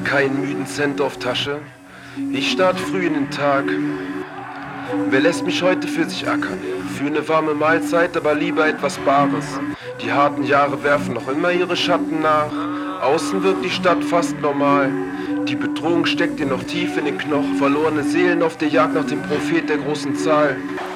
keinen müden Cent auf Tasche. Ich starte früh in den Tag. Wer lässt mich heute für sich ackern? Für eine warme Mahlzeit, aber lieber etwas Bares. Die harten Jahre werfen noch immer ihre Schatten nach. Außen wirkt die Stadt fast normal. Die Bedrohung steckt dir noch tief in den Knochen. Verlorene Seelen auf der Jagd nach dem Prophet der großen Zahl.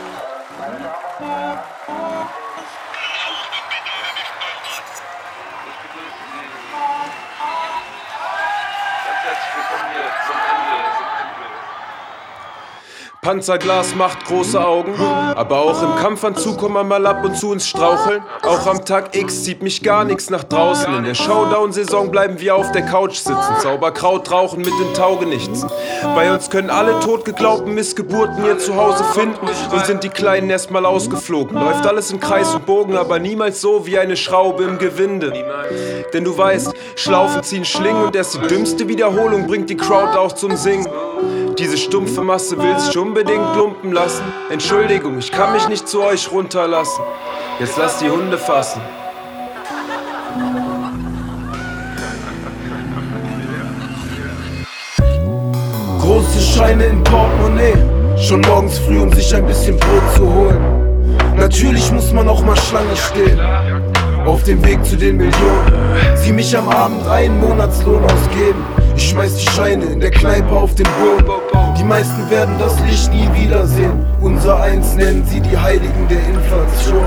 Panzerglas macht große Augen, aber auch im Kampfanzug kommt man mal ab und zu ins Straucheln. Auch am Tag X zieht mich gar nichts nach draußen. In der Showdown-Saison bleiben wir auf der Couch sitzen, Sauberkraut rauchen mit den Taugenichts. Bei uns können alle totgeglaubten Missgeburten ihr Zuhause finden und sind die Kleinen erstmal ausgeflogen. Läuft alles im Kreis und Bogen, aber niemals so wie eine Schraube im Gewinde. Denn du weißt, Schlaufen ziehen Schlingen und erst die dümmste Wiederholung bringt die Crowd auch zum Singen. Diese stumpfe Masse will sich unbedingt lumpen lassen. Entschuldigung, ich kann mich nicht zu euch runterlassen. Jetzt lasst die Hunde fassen. Große Scheine im Portemonnaie, schon morgens früh, um sich ein bisschen Brot zu holen. Natürlich muss man auch mal Schlange stehen, auf dem Weg zu den Millionen. Sie mich am Abend einen Monatslohn ausgeben. Ich schmeiß die Scheine in der Kneipe auf den Boden. Die meisten werden das Licht nie wiedersehen. Unser Eins nennen sie die Heiligen der Inflation.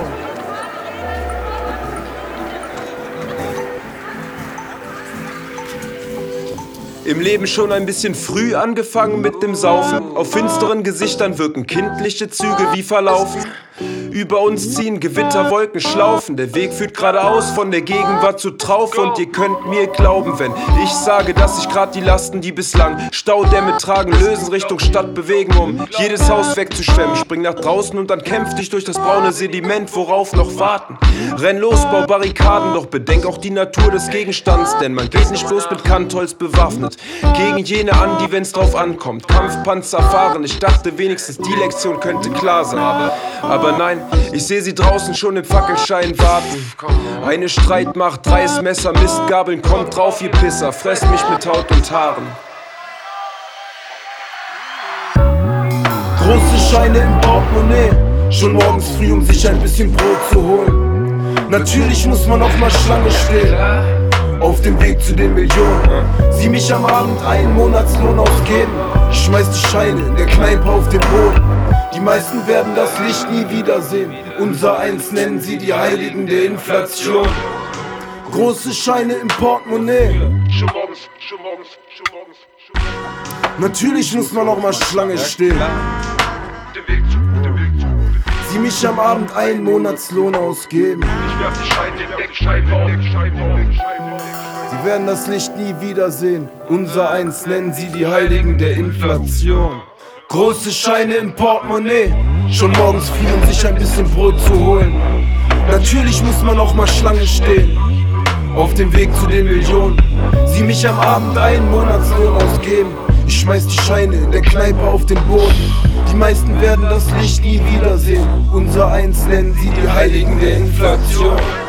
Im Leben schon ein bisschen früh angefangen mit dem Saufen. Auf finsteren Gesichtern wirken kindliche Züge wie verlaufen. Über uns ziehen Gewitterwolken Schlaufen. Der Weg führt geradeaus von der Gegenwart zur Traufe. Und ihr könnt mir glauben, wenn ich sage, dass sich grad die Lasten, die bislang Staudämme tragen, lösen, Richtung Stadt bewegen, um jedes Haus wegzuschwemmen. Spring nach draußen und dann kämpf dich durch das braune Sediment, worauf noch warten. Renn los, bau Barrikaden, doch bedenk auch die Natur des Gegenstands. Denn man geht nicht bloß mit Kantholz bewaffnet gegen jene an, die wenn's drauf ankommt Kampfpanzer fahren. Ich dachte wenigstens die Lektion könnte klar sein, aber nein, ich seh sie draußen schon im Fackelschein warten. Eine Streitmacht, 3 Messer, Mistgabeln, kommt drauf, ihr Pisser, fresst mich mit Haut und Haaren. Große Scheine im Portemonnaie, schon morgens früh, um sich ein bisschen Brot zu holen. Natürlich muss man auch mal Schlange stehen, auf dem Weg zu den Millionen. Sie mich am Abend einen Monatslohn ausgeben. Ich schmeiß die Scheine in der Kneipe auf den Boden. Die meisten werden das Licht nie wiedersehen. Unser Eins nennen sie die Heiligen der Inflation. Große Scheine im Portemonnaie. Natürlich muss man auch mal Schlange stehen. Sie mich am Abend einen Monatslohn ausgeben. Sie werden das Licht nie wiedersehen. Unser Eins nennen sie die Heiligen der Inflation. Große Scheine im Portemonnaie, schon morgens früh, um sich ein bisschen Brot zu holen. Natürlich muss man auch mal Schlange stehen, auf dem Weg zu den Millionen. Sie mich am Abend einen Monatslohn ausgeben. Ich schmeiß die Scheine in der Kneipe auf den Boden. Die meisten werden das Licht nie wiedersehen. Unser Eins nennen sie die Heiligen der Inflation.